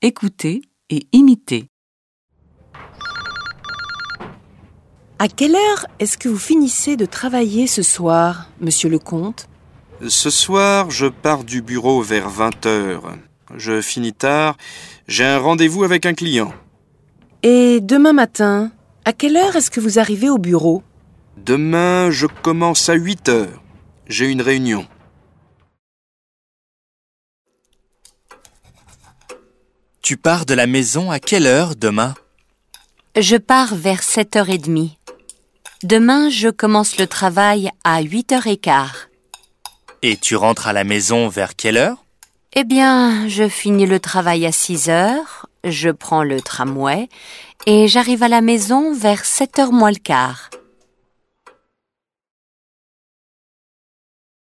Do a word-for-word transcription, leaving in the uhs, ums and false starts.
écoutez et imitez. À quelle heure est-ce que vous finissez de travailler ce soir, monsieur le comte ? Ce soir, je pars du bureau vers vingt heures. Je finis tard. J'ai un rendez-vous avec un client. Et demain matin, à quelle heure est-ce que vous arrivez au bureau ? Demain, je commence à huit heures. J'ai une réunion. Tu pars de la maison à quelle heure demain ? Je pars vers sept heures trente. Demain, je commence le travail à huit heures quinze. Et tu rentres à la maison vers quelle heure ? Eh bien, je finis le travail à six heures, je prends le tramway et j'arrive à la maison vers sept heures moins le quart.